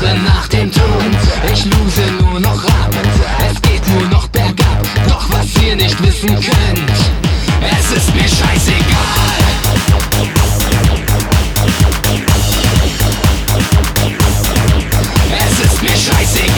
Suche nach dem Tod. Ich lose nur noch ab, es geht nur noch bergab. Doch was wir nicht wissen können,